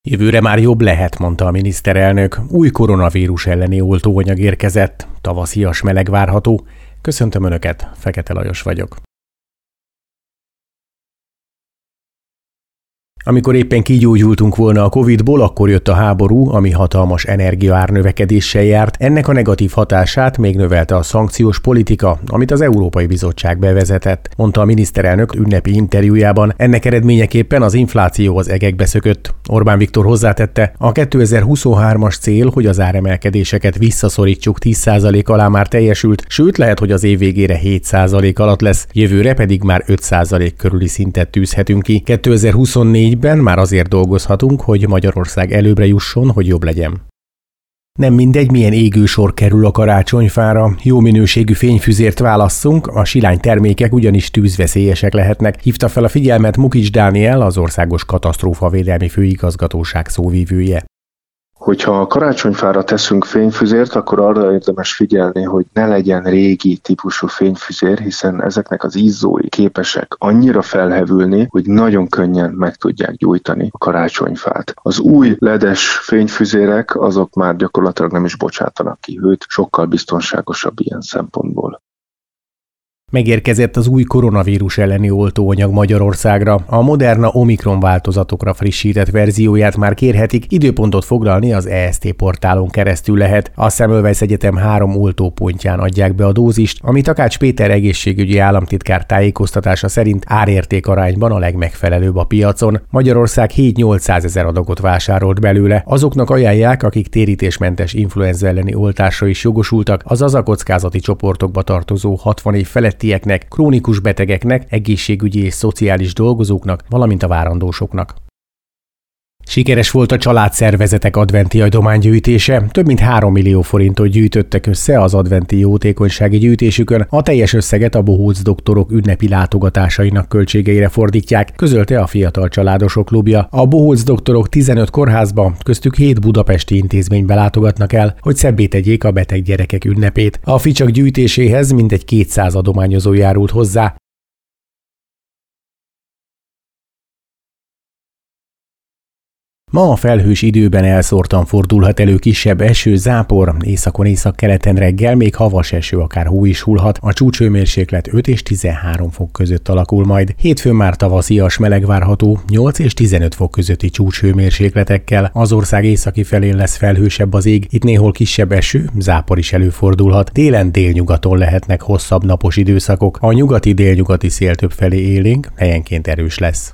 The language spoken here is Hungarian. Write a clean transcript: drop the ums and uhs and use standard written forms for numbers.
Jövőre már jobb lehet, mondta a miniszterelnök. Új koronavírus elleni oltóanyag érkezett. Tavaszias meleg várható. Köszöntöm Önöket, Fekete Lajos vagyok. Amikor éppen kigyógyultunk volna a Covid-ból, akkor jött a háború, ami hatalmas energiaárnövekedéssel járt. Ennek a negatív hatását még növelte a szankciós politika, amit az Európai Bizottság bevezetett, mondta a miniszterelnök ünnepi interjújában. Ennek eredményeképpen az infláció az egekbe szökött. Orbán Viktor hozzátette, a 2023-as cél, hogy az áremelkedéseket visszaszorítsuk 10% alá már teljesült, sőt lehet, hogy az év végére 7% alatt lesz, jövőre pedig már 5% körüli szintet tűzhetünk ki. 2024-ben már azért dolgozhatunk, hogy Magyarország előbbre jusson, hogy jobb legyen. Nem mindegy, milyen égősor kerül a karácsonyfára, jó minőségű fényfüzért válasszunk, a silány termékek ugyanis tűzveszélyesek lehetnek, hívta fel a figyelmet Mukics Dániel, az Országos Katasztrófavédelmi Főigazgatóság szóvivője. Hogyha a karácsonyfára teszünk fényfüzért, akkor arra érdemes figyelni, hogy ne legyen régi típusú fényfüzér, hiszen ezeknek az izzói képesek annyira felhevülni, hogy nagyon könnyen meg tudják gyújtani a karácsonyfát. Az új ledes fényfüzérek azok már gyakorlatilag nem is bocsátanak ki hőt, sokkal biztonságosabb ilyen szempontból. Megérkezett az új koronavírus elleni oltóanyag Magyarországra. A Moderna Omikron változatokra frissített verzióját már kérhetik, időpontot foglalni az EST portálon keresztül lehet. A Semmelweis Egyetem 3 oltópontján adják be a dózist, ami Takács Péter egészségügyi államtitkár tájékoztatása szerint árérték arányban a legmegfelelőbb a piacon. Magyarország 7-800 ezer adagot vásárolt belőle. Azoknak ajánlják, akik térítésmentes influenza elleni oltásra is jogosultak, azaz a kockázati csoportokba tartozó 60 év felett krónikus betegeknek, egészségügyi és szociális dolgozóknak, valamint a várandósoknak. Sikeres volt a családszervezetek adventi adománygyűjtése, több mint 3 millió forintot gyűjtöttek össze az adventi jótékonysági gyűjtésükön, a teljes összeget a bohóc doktorok ünnepi látogatásainak költségeire fordítják, közölte a Fiatal Családosok Klubja. A bohóc doktorok 15 kórházba, köztük 7 budapesti intézménybe látogatnak el, hogy szebbé tegyék a beteg gyerekek ünnepét. A ficsak gyűjtéséhez mintegy 200 adományozó járult hozzá. Ma a felhős időben elszórtan fordulhat elő kisebb eső, zápor, északon északkeleten reggel még havas eső, akár hó is hullhat, a csúcshőmérséklet 5 és 13 fok között alakul majd. Hétfőn már tavaszias meleg várható, 8 és 15 fok közötti csúcshőmérsékletekkel, az ország északi felén lesz felhősebb az ég, itt néhol kisebb eső, zápor is előfordulhat, délen délnyugaton lehetnek hosszabb napos időszakok, a nyugati-délnyugati szél többfelé élénk, helyenként erős lesz.